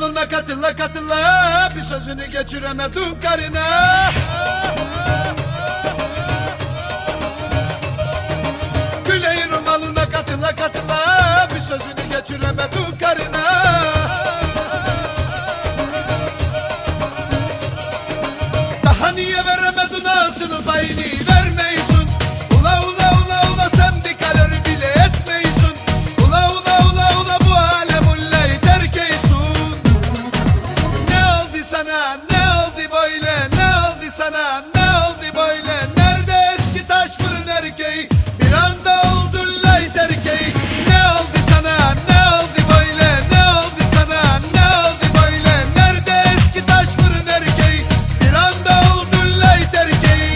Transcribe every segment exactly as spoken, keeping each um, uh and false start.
malına katıla katıla, bir sözünü geçiremedim karına. Güleğin malına katıla katıla, bir sözünü geçiremedim karına. Daha niye veremedin ağasını payını vermeyisin? Ula ula ula ula sen bir karar bile etmeyisin. Ula ula ula ula bu alem ullay terk eysun. Ne oldu sana, ne oldu böyle, ne oldu sana, ne oldu böyle? Nerede eski taş fırın erkeği, bir anda oldun lay terkeği. Ne oldu sana, ne oldu böyle, ne oldu sana, ne oldu böyle? Nerede eski taş fırın erkeği, bir anda oldun lay terkeği.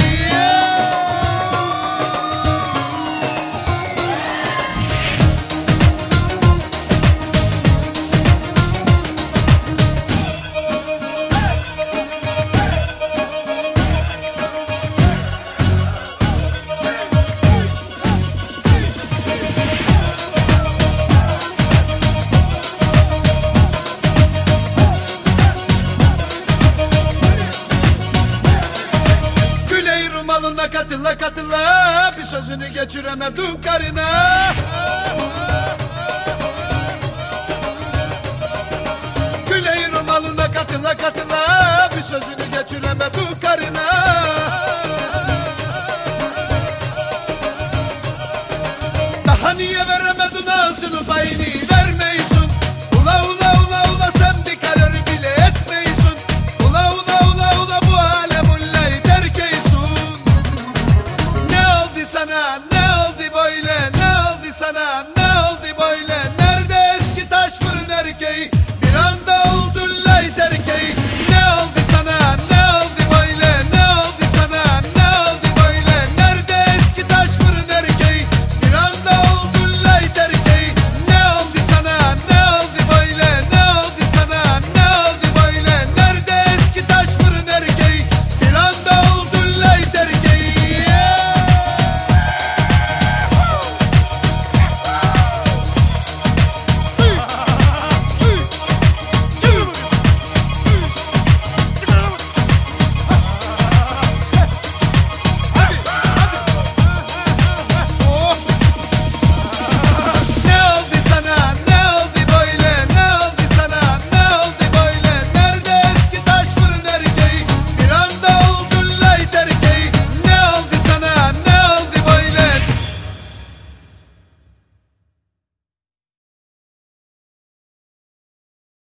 Güleğin malına katıla katıla, bir sözünü geçiremedim karına. Güleğin malına katıla katıla,